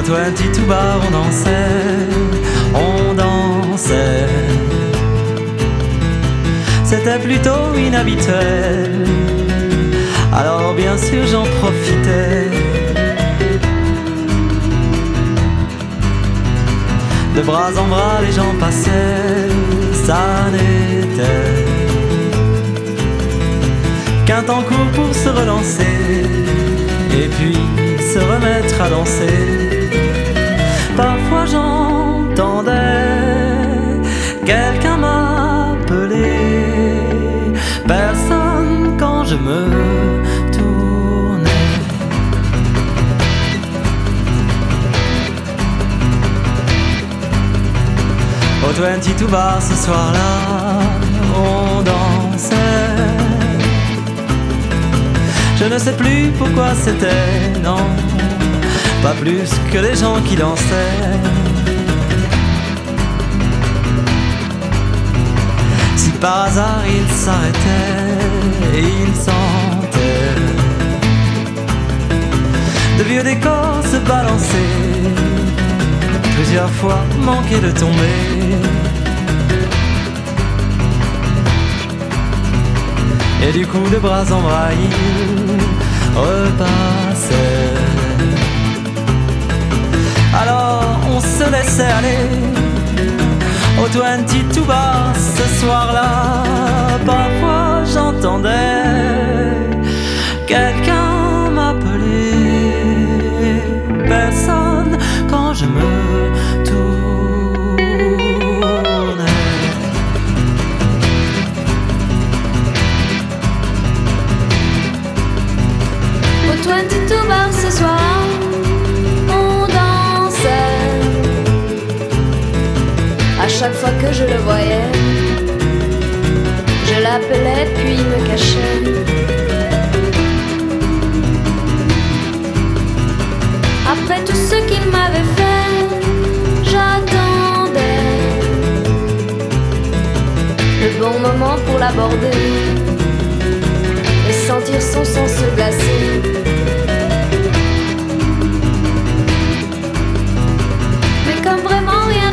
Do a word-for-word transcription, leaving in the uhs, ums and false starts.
vingt-deux bar, on dansait, on dansait. C'était plutôt inhabituel, alors bien sûr j'en profitais. De bras en bras les gens passaient, ça n'était qu'un temps court pour se relancer et puis se remettre à danser. Parfois j'entendais quelqu'un m'appeler, personne quand je me tournais. Au vingt-deux bar ce soir-là, on dansait. Je ne sais plus pourquoi c'était, non, pas plus que les gens qui dansaient. Si par hasard ils s'arrêtaient et ils sentaient de vieux décors se balancer, plusieurs fois manquer de tomber. Et du coup de bras en bras ils repassaient. Alors on se laissait aller au vingt-deux bar ce soir-là. Parfois j'entendais quelqu'un m'appeler, personne quand je me tournais. Au vingt-deux bar ce soir, on dansait. À chaque fois que je le voyais, je l'appelais puis me cachais. Après tout ce qu'il m'avait fait, j'attendais le bon moment pour l'aborder et sentir son sang se glacer. Mais comme vraiment rien